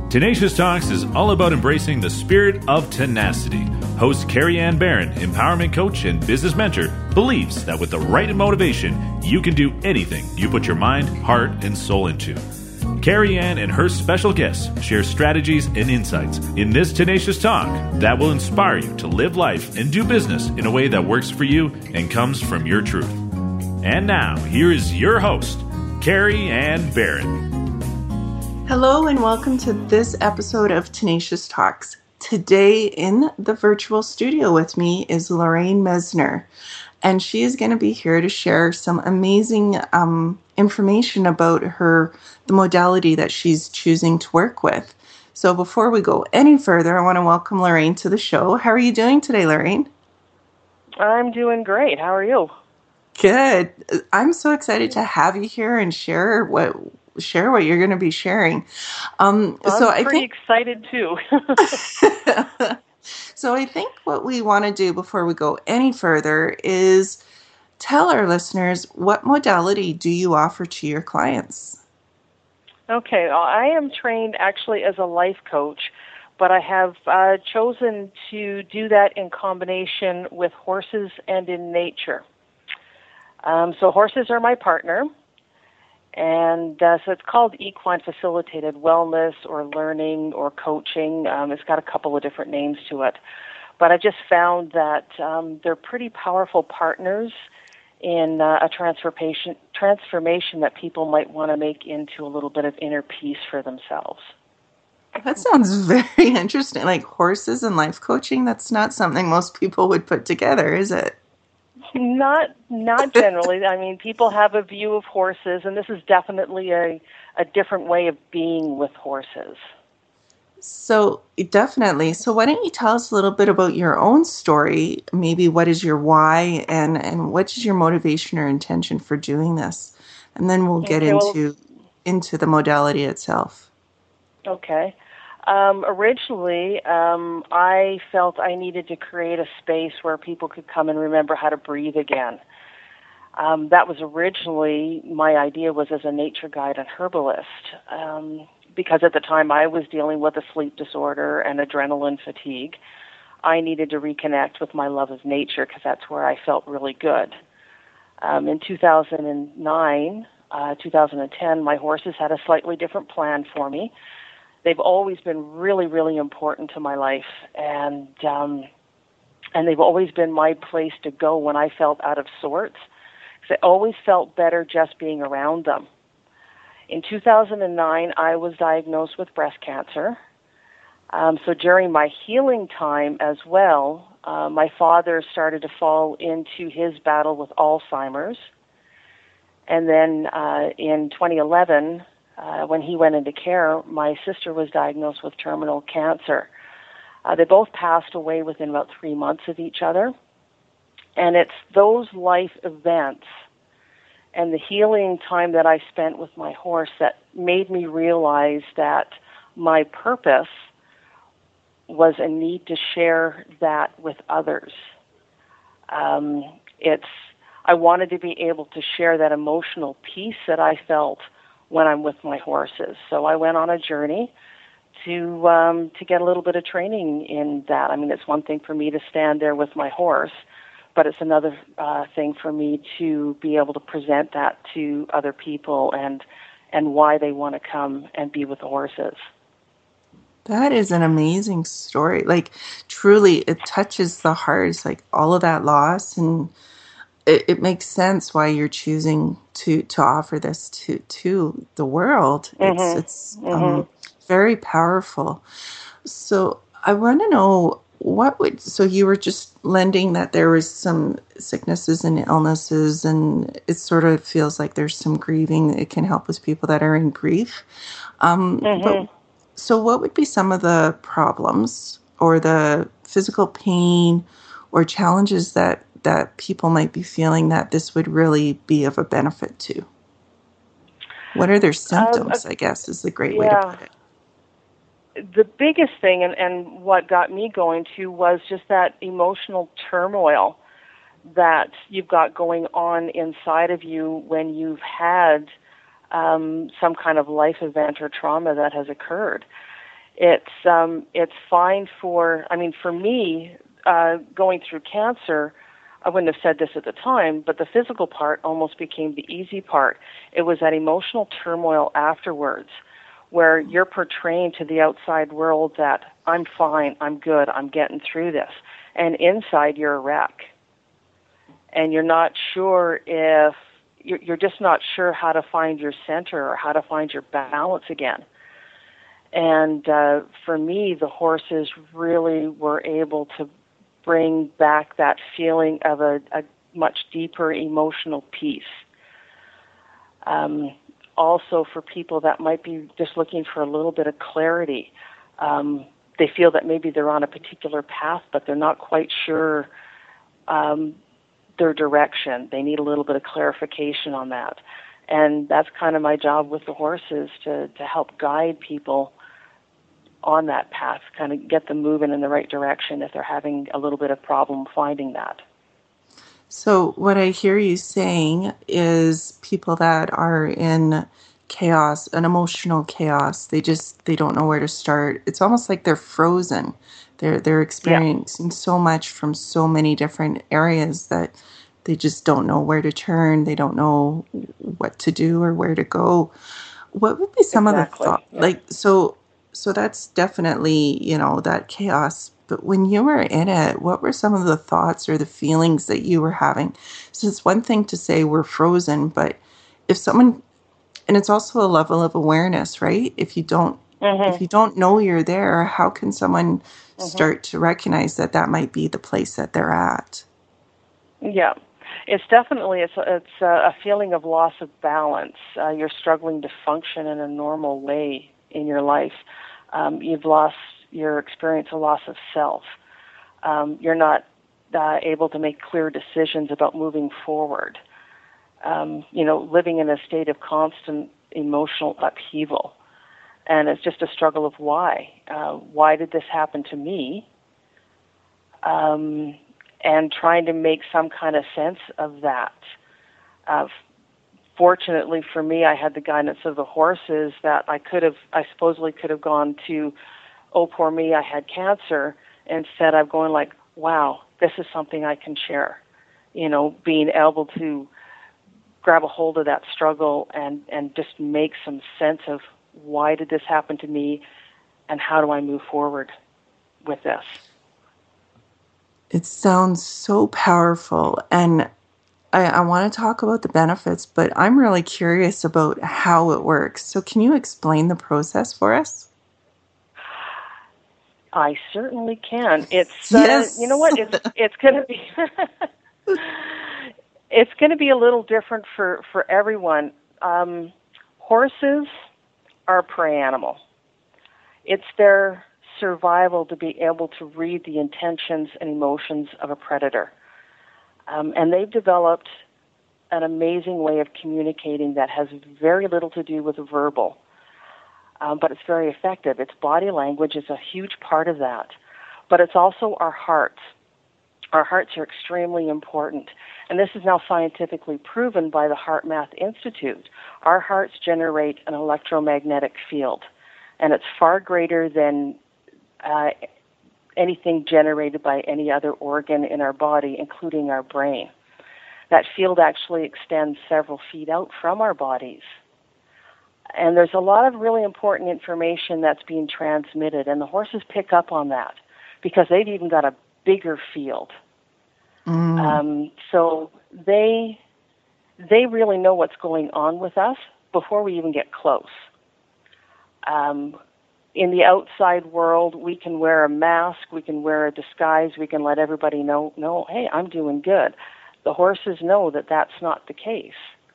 Tenacious Talks is all about embracing the spirit of tenacity. Host Carrie Ann Barron, empowerment coach and business mentor, believes that with the right motivation, you can do anything you put your mind, heart, and soul into. Carrie Ann and her special guests share strategies and insights in this Tenacious Talk that will inspire you to live life and do business in a way that works for you and comes from your truth. And now, here is your host, Carrie Ann Barron. Hello and welcome to this episode of Tenacious Talks. Today in the virtual studio with me is Lorraine Mesner, and she is going to be here to share some amazing information about the modality that she's choosing to work with. So before we go any further, I want to welcome Lorraine to the show. How are you doing today, Lorraine? I'm doing great. How are you? Good. I'm so excited to have you here and share what you're going to be sharing. I'm pretty excited too. So I think what we want to do before we go any further is tell our listeners, what modality do you offer to your clients? Okay, well, I am trained actually as a life coach, but I have chosen to do that in combination with horses and in nature. So horses are my partner. And so it's called equine facilitated wellness or learning or coaching. It's got a couple of different names to it. But I just found that they're pretty powerful partners in a transformation that people might want to make into a little bit of inner peace for themselves. That sounds very interesting. Like horses and life coaching, that's not something most people would put together, is it? Not generally. I mean, people have a view of horses, and this is definitely a different way of being with horses. So, definitely. So why don't you tell us a little bit about your own story? Maybe what is your why, and what is your motivation or intention for doing this? And then we'll get into the modality itself. Okay. Originally, I felt I needed to create a space where people could come and remember how to breathe again. That was originally, my idea was as a nature guide and herbalist, because at the time I was dealing with a sleep disorder and adrenaline fatigue. I needed to reconnect with my love of nature because that's where I felt really good. In 2009, 2010, my horses had a slightly different plan for me. They've always been really, really important to my life, and they've always been my place to go when I felt out of sorts, because I always felt better just being around them. In 2009, I was diagnosed with breast cancer. So during my healing time as well, my father started to fall into his battle with Alzheimer's, and then in 2011, when he went into care, my sister was diagnosed with terminal cancer. They both passed away within about 3 months of each other. And it's those life events and the healing time that I spent with my horse that made me realize that my purpose was a need to share that with others. I wanted to be able to share that emotional peace that I felt when I'm with my horses. So I went on a journey to get a little bit of training in that. I mean, it's one thing for me to stand there with my horse, but it's another thing for me to be able to present that to other people and why they want to come and be with the horses. That is an amazing story. Like, truly, it touches the heart. It's like all of that loss, and it makes sense why you're choosing to offer this to the world. Mm-hmm. It's very powerful. So I want to know so you were just lending that there was some sicknesses and illnesses, and it sort of feels like there's some grieving. It can help with people that are in grief. But so what would be some of the problems or the physical pain or challenges that people might be feeling that this would really be of a benefit to? What are their symptoms, I guess, is the great way to put it. The biggest thing and what got me going too was just that emotional turmoil that you've got going on inside of you when you've had some kind of life event or trauma that has occurred. It's fine for me, going through cancer, I wouldn't have said this at the time, but the physical part almost became the easy part. It was that emotional turmoil afterwards where you're portraying to the outside world that I'm fine, I'm good, I'm getting through this. And inside you're a wreck. And you're not sure if, you're just not sure how to find your center or how to find your balance again. And for me, the horses really were able to bring back that feeling of a much deeper emotional peace. Also, for people that might be just looking for a little bit of clarity, they feel that maybe they're on a particular path, but they're not quite sure their direction. They need a little bit of clarification on that. And that's kind of my job with the horses, to help guide people on that path, kind of get them moving in the right direction if they're having a little bit of problem finding that. So what I hear you saying is people that are in chaos, an emotional chaos, they don't know where to start. It's almost like they're frozen. They're experiencing so much from so many different areas that they just don't know where to turn. They don't know what to do or where to go. What would be some of the thoughts? Yeah. Like, so that's definitely, that chaos. But when you were in it, what were some of the thoughts or the feelings that you were having? So it's one thing to say we're frozen, but if someone, and it's also a level of awareness, right? If you don't know you're there, how can someone start to recognize that might be the place that they're at? Yeah, it's definitely it's a feeling of loss of balance. You're struggling to function in a normal way in your life. You're experiencing a loss of self. You're not able to make clear decisions about moving forward. Living in a state of constant emotional upheaval. And it's just a struggle of why. Why did this happen to me? And trying to make some kind of sense of that. Fortunately for me, I had the guidance of the horses that I supposedly could have gone to, oh, poor me, I had cancer. Instead, I'm going like, wow, this is something I can share. Being able to grab a hold of that struggle and just make some sense of why did this happen to me and how do I move forward with this. It sounds so powerful, and I want to talk about the benefits, but I'm really curious about how it works. So can you explain the process for us? I certainly can. It's yes. You know what? It's going to be it's going to be a little different for everyone. Horses are a prey animal. It's their survival to be able to read the intentions and emotions of a predator. And they've developed an amazing way of communicating that has very little to do with verbal, but it's very effective. Its body language is a huge part of that, but it's also our hearts. Our hearts are extremely important, and this is now scientifically proven by the HeartMath Institute. Our hearts generate an electromagnetic field, and it's far greater than anything generated by any other organ in our body, including our brain. That field actually extends several feet out from our bodies. And there's a lot of really important information that's being transmitted, and the horses pick up on that because they've even got a bigger field. So they really know what's going on with us before we even get close. In the outside world, we can wear a mask, we can wear a disguise, we can let everybody know, no, hey, I'm doing good. The horses know that that's not the case.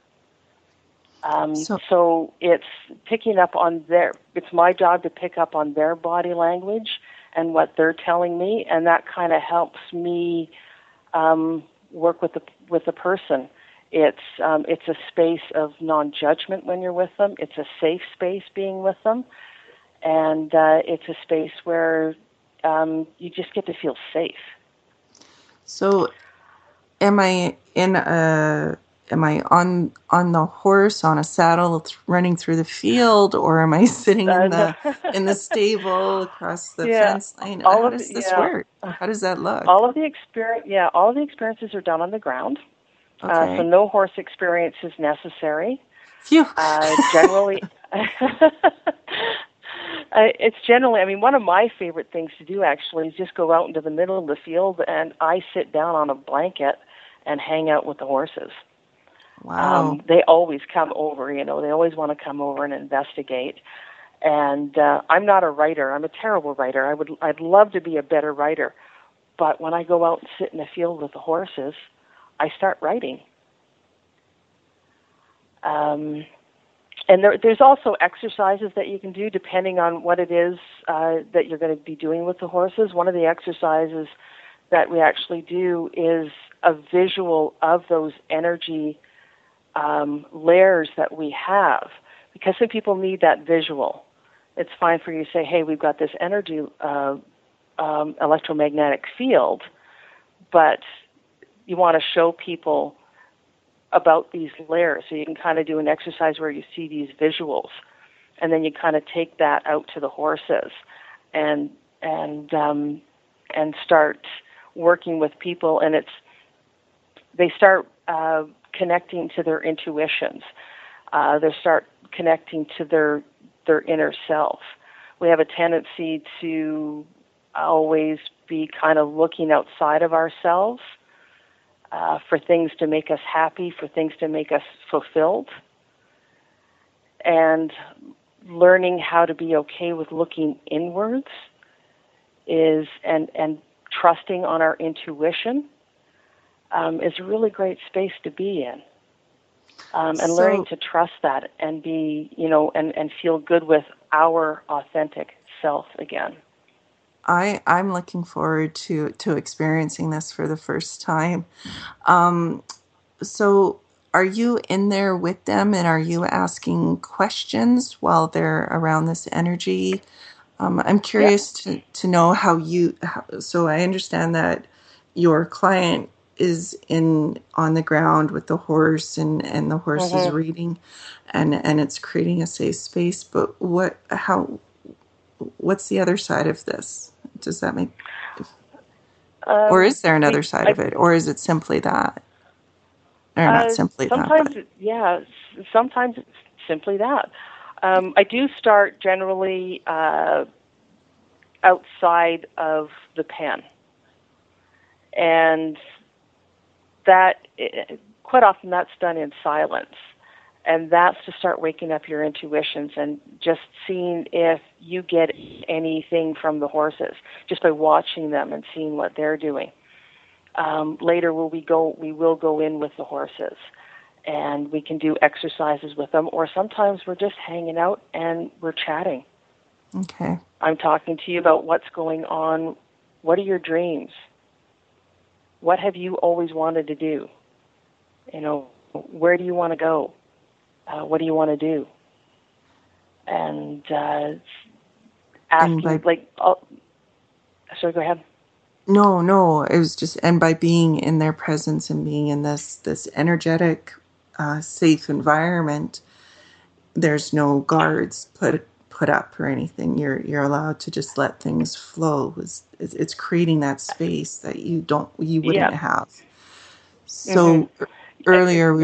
So it's picking up on it's my job to pick up on their body language and what they're telling me, and that kind of helps me work with the person. It's a space of non-judgment when you're with them. It's a safe space being with them. And it's a space where you just get to feel safe. So am I in am I on the horse on a saddle running through the field, or am I sitting No. in the stable across the Yeah, fence line? all How of does this yeah, work? How does that look? all of the experiences are done on the ground. So Okay. no horse experience is necessary. Phew. Generally, it's generally, I mean, one of my favorite things to do actually is just go out into the middle of the field and I sit down on a blanket and hang out with the horses. Wow. They always come over, they always want to come over and investigate. And I'm not a writer. I'm a terrible writer. I'd love to be a better writer. But when I go out and sit in the field with the horses, I start writing. And there's also exercises that you can do depending on what it is that you're going to be doing with the horses. One of the exercises that we actually do is a visual of those energy layers that we have, because some people need that visual. It's fine for you to say, hey, we've got this energy electromagnetic field, but you want to show people about these layers. So you can kind of do an exercise where you see these visuals, and then you kind of take that out to the horses and start working with people, and they start connecting to their intuitions. They start connecting to their inner self. We have a tendency to always be kind of looking outside of ourselves for things to make us happy, for things to make us fulfilled. And learning how to be okay with looking inwards and trusting on our intuition is a really great space to be in. And learning to trust that and be, and feel good with our authentic self again. I'm looking forward to experiencing this for the first time. So are you in there with them, and are you asking questions while they're around this energy? I'm curious to know so I understand that your client is on the ground with the horse, and the horse is reading, and it's creating a safe space. But what's the other side of this? Does that make, or is there another side of it, or is it simply that? Or not simply sometimes that, but... sometimes it's simply that. I do start generally outside of the pen, and that quite often that's done in silence, and that's to start waking up your intuitions and just seeing if you get anything from the horses just by watching them and seeing what they're doing. Later we will go in with the horses, and we can do exercises with them, or sometimes we're just hanging out and we're chatting. Okay. I'm talking to you about what's going on. What are your dreams? What have you always wanted to do? Where do you want to go? What do you want to do? And asking, sorry, go ahead. No, it was just, and by being in their presence and being in this energetic, safe environment, there's no guards put up or anything. You're allowed to just let things flow. It's creating that space that you wouldn't have. So earlier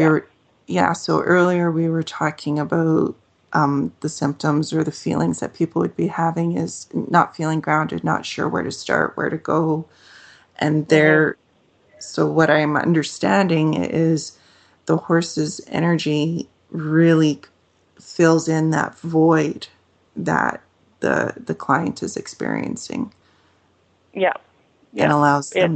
we were talking about the symptoms or the feelings that people would be having is not feeling grounded, not sure where to start, where to go. And so what I'm understanding is the horse's energy really fills in that void that the client is experiencing. Yeah. And allows them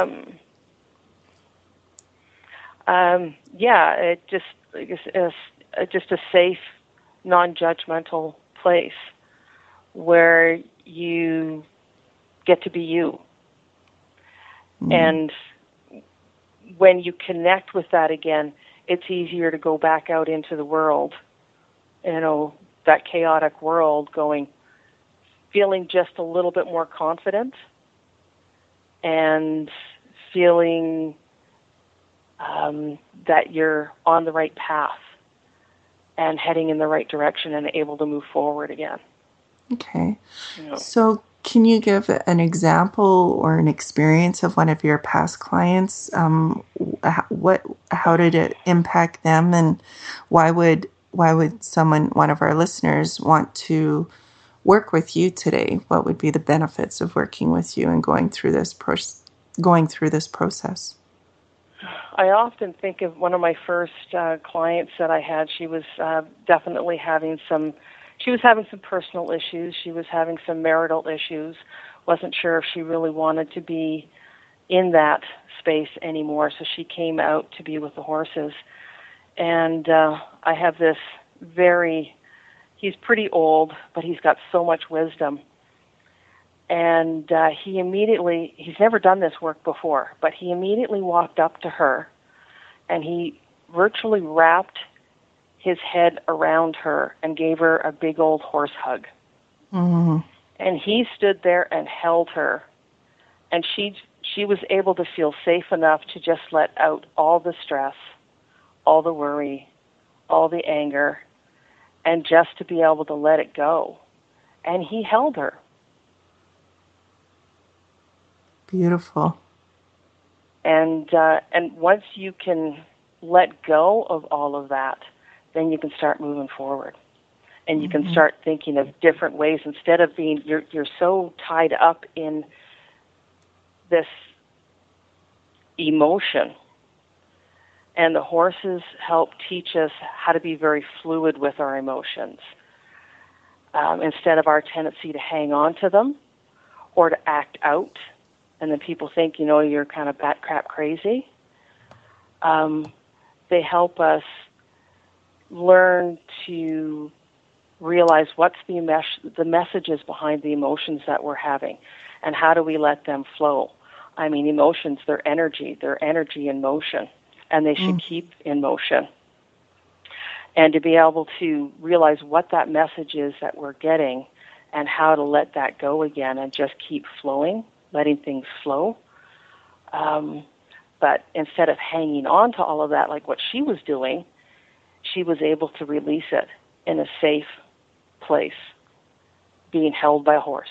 it's just a safe, non-judgmental place where you get to be you. And when you connect with that again, it's easier to go back out into the world, that chaotic world, feeling just a little bit more confident and feeling that you're on the right path and heading in the right direction and able to move forward again. Okay. You know. So can you give an example or an experience of one of your past clients? How did it impact them, and why would someone, one of our listeners, want to work with you today? What would be the benefits of working with you and going through this process? I often think of one of my first clients that I had. She was definitely having some personal issues. She was having some marital issues. Wasn't sure if she really wanted to be in that space anymore, so she came out to be with the horses. And I have this he's pretty old, but he's got so much wisdom. And he's never done this work before, but he immediately walked up to her and he virtually wrapped his head around her and gave her a big old horse hug. Mm-hmm. And he stood there and held her. And she was able to feel safe enough to just let out all the stress, all the worry, all the anger, and just to be able to let it go. And he held her. Beautiful. And once you can let go of all of that, then you can start moving forward. And you can start thinking of different ways instead of being, you're so tied up in this emotion. And the horses help teach us how to be very fluid with our emotions. Instead of our tendency to hang on to them or to act out, and then people think, you're kind of bat crap crazy. They help us learn to realize what's the messages behind the emotions that we're having, and how do we let them flow. I mean, emotions, they're energy in motion, and they should keep in motion. And to be able to realize what that message is that we're getting and how to let that go again and just keep flowing, letting things flow. But instead of hanging on to all of that like what she was doing, she was able to release it in a safe place, being held by a horse.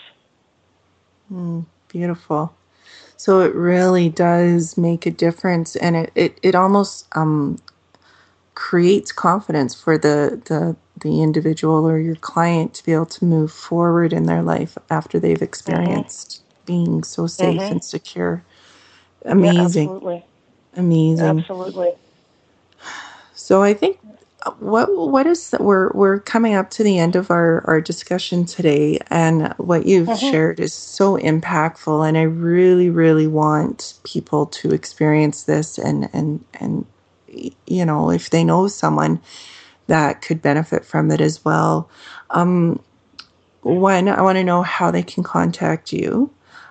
Beautiful. So it really does make a difference, and it almost creates confidence for the individual or your client to be able to move forward in their life after they've experienced being so safe and secure. Amazing. Yeah, absolutely. Amazing. Absolutely. So I think what is that we're coming up to the end of our discussion today, and what you've shared is so impactful, and I really, really want people to experience this and if they know someone that could benefit from it as well. One, I want to know how they can contact you.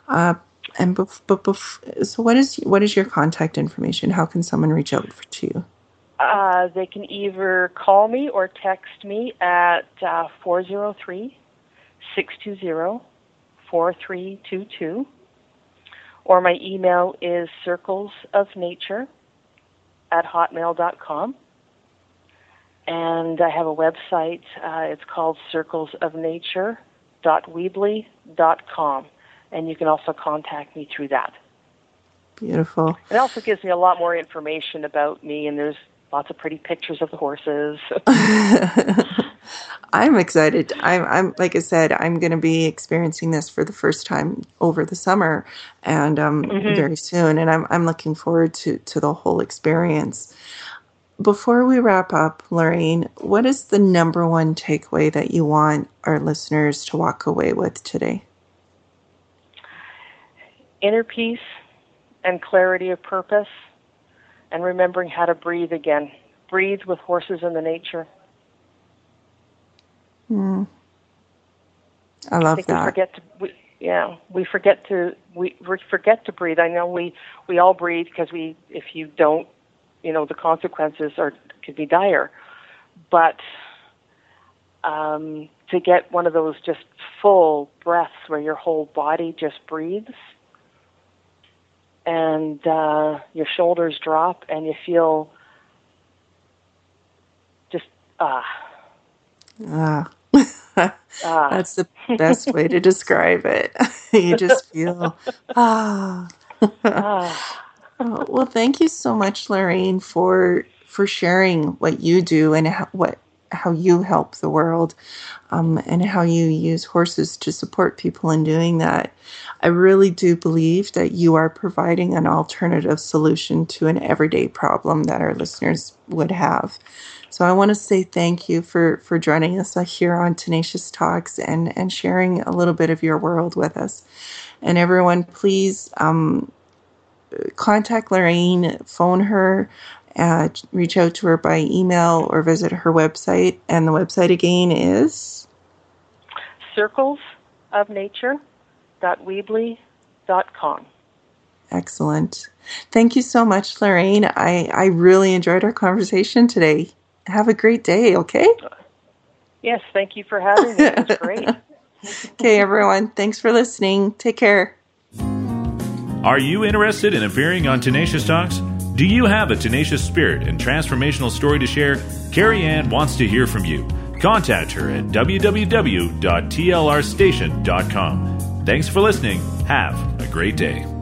So what is your contact information? How can someone reach out to you? They can either call me or text me at 403-620-4322, or my email is circlesofnature@hotmail.com. And I have a website. It's called circlesofnature.weebly.com, and you can also contact me through that. Beautiful. It also gives me a lot more information about me, and there's lots of pretty pictures of the horses. I'm excited. I'm like I said, I'm going to be experiencing this for the first time over the summer, and very soon. And I'm looking forward to the whole experience. Before we wrap up, Lorraine, what is the number one takeaway that you want our listeners to walk away with today? Inner peace and clarity of purpose, and remembering how to breathe again. Breathe with horses in the nature. I love that. We forget to breathe. I know we all breathe because if you don't, the consequences could be dire. But to get one of those just full breaths where your whole body just breathes, and your shoulders drop, and you feel just That's the best way to describe it. You just feel Well, thank you so much, Lorraine, for sharing what you do and how you help the world, and how you use horses to support people in doing that. I really do believe that you are providing an alternative solution to an everyday problem that our listeners would have. So I want to say thank you for joining us here on Tenacious Talks and sharing a little bit of your world with us. And everyone, please contact Lorraine, phone her, reach out to her by email or visit her website. And the website again is? circlesofnature.weebly.com. Excellent. Thank you so much, Lorraine. I really enjoyed our conversation today. Have a great day, okay? Yes, thank you for having me. It was great. Okay, everyone. Thanks for listening. Take care. Are you interested in appearing on Tenacious Talks? Do you have a tenacious spirit and transformational story to share? Carrie Ann wants to hear from you. Contact her at www.tlrstation.com. Thanks for listening. Have a great day.